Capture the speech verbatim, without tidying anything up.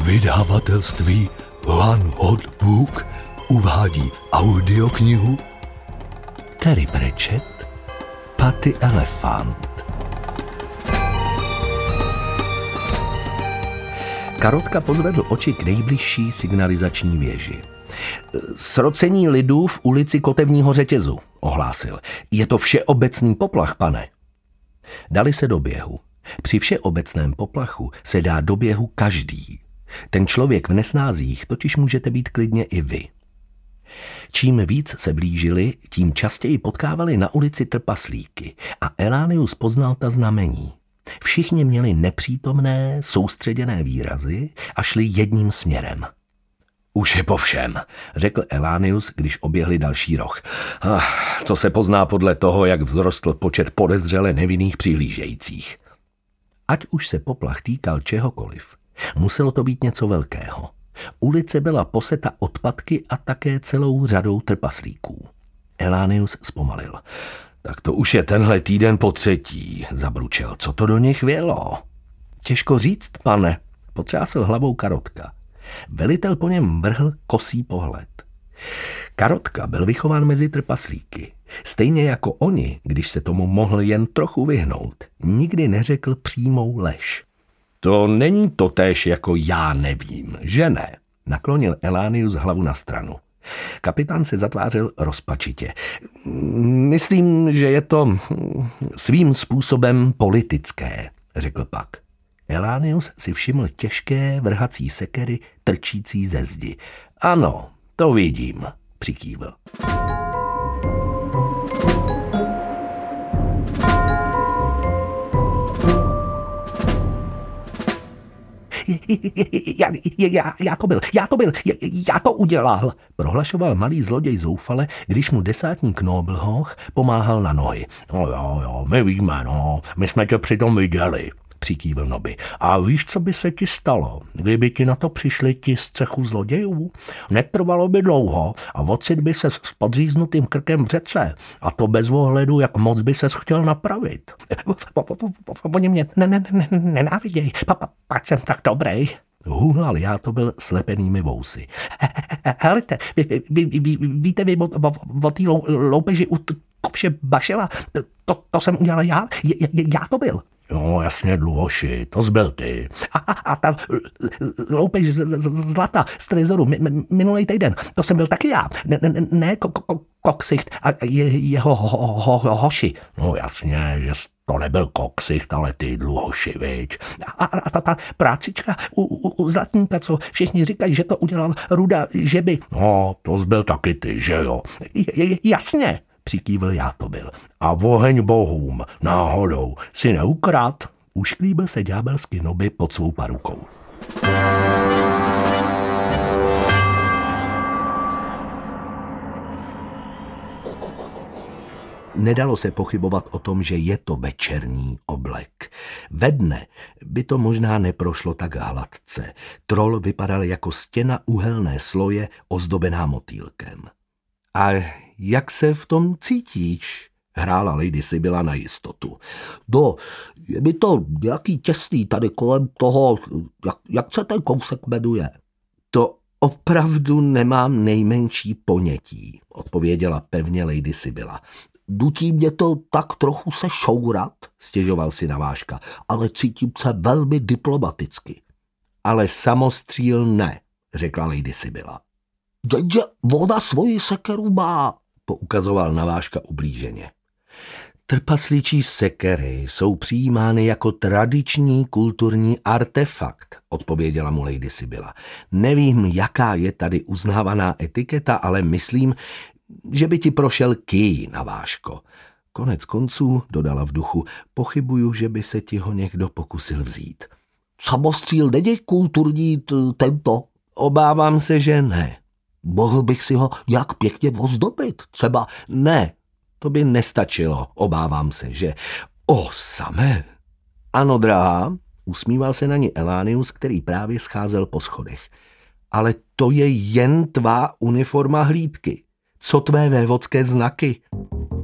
Vydavatelství One Hot Book uvádí audioknihu Terry Pratchett, Patty Elefant. Karotka pozvedl oči k nejbližší signalizační věži. Srocení lidu v ulici Kotevního řetězu, ohlásil. Je to všeobecný poplach, pane. Dali se do běhu. Při všeobecném poplachu se dá do běhu každý. Ten člověk v nesnázích totiž můžete být klidně i vy. Čím víc se blížili, tím častěji potkávali na ulici trpaslíky a Elánius poznal ta znamení. Všichni měli nepřítomné, soustředěné výrazy a šli jedním směrem. Už je po všem, řekl Elánius, když oběhli další roh. Ah, to se pozná podle toho, jak vzrostl počet podezřele nevinných přihlížejících. Ať už se poplach týkal čehokoliv, muselo to být něco velkého. Ulice byla poseta odpadky a také celou řadou trpaslíků. Elánius zpomalil. Tak to už je tenhle týden po třetí, zabručel. Co to do nich vělo? Těžko říct, pane, potřásl hlavou Karotka. Velitel po něm vrhl kosý pohled. Karotka byl vychován mezi trpaslíky. Stejně jako oni, když se tomu mohl jen trochu vyhnout, nikdy neřekl přímou lež. To není totéž jako já nevím, že ne? Naklonil Elánius hlavu na stranu. Kapitán se zatvářel rozpačitě. Myslím, že je to svým způsobem politické, řekl pak. Elánius si všiml těžké vrhací sekery trčící ze zdi. Ano, to vidím, přikývl. Já, já, já to byl, já to byl, já, já to udělal, prohlašoval malý zloděj zoufale, když mu desátník Noblhoch pomáhal na nohy. No jo, jo, my víme, no, my jsme tě přitom viděli, přikývl Nobby. A víš, co by se ti stalo, kdyby ti na to přišli ti z cechu zlodějů? Netrvalo by dlouho a ocit by se s podříznutým krkem v řece a to bez ohledu, jak moc by ses chtěl napravit. Oni mě nenávidějí, pak jsem tak dobrý. Hůhlal já to byl slepenými vousy. Helejte, víte vy o té loupeži u Kopše Baševa? To, to jsem udělal já, já to byl. Jo, jasně, Dluhoši, to zbyl ty. A, a, a ta loupež z, z, zlata z trezoru mi, minulý týden, to jsem byl taky já. Ne, ne, ne ko, ko, Koksicht a je, jeho ho, ho, ho, hoši. No jasně, že to nebyl Koksicht, ale ty Dluhoši, viď. A, a, a ta, ta prácička u, u, u zlatníka, co všichni říkají, že to udělal Ruda, že by... No, to zbyl taky ty, že jo. J, jasně. Přikývl já to byl. A oheň bohům, náhodou, si neukrad? Ušklíbil se ďábelsky Nobby pod svou parukou. Nedalo se pochybovat o tom, že je to večerní oblek. Ve dne by to možná neprošlo tak hladce. Troll vypadal jako stěna uhelné sloje ozdobená motýlkem. A jak se v tom cítíš? Hrála Lady Sibylla na jistotu. No, je mi to nějaký těsný tady kolem toho, jak, jak se ten kousek jmenuje? To opravdu nemám nejmenší ponětí, odpověděla pevně Lady Sibylla. Nutí mě to tak trochu se šourat, stěžoval si Navážka, ale cítím se velmi diplomaticky. Ale samostříl ne, řekla Lady Sibylla. Jenže voda svoji sekeru má, poukazoval Navážka ublíženě. Trpaslíčí sekery jsou přijímány jako tradiční kulturní artefakt, odpověděla mu Lady Sibylla. Nevím, jaká je tady uznávaná etiketa, ale myslím, že by ti prošel kýj, Navážko. Konec konců, dodala v duchu, pochybuju, že by se ti ho někdo pokusil vzít. Samostříl není kulturní t- tento? Obávám se, že ne. Mohl bych si ho jak pěkně ozdobit, třeba ne. To by nestačilo, obávám se, že... O, samé. Ano, drahá, usmíval se na ní Elánius, který právě scházel po schodech. Ale to je jen tvá uniforma hlídky. Co tvé vévodské znaky?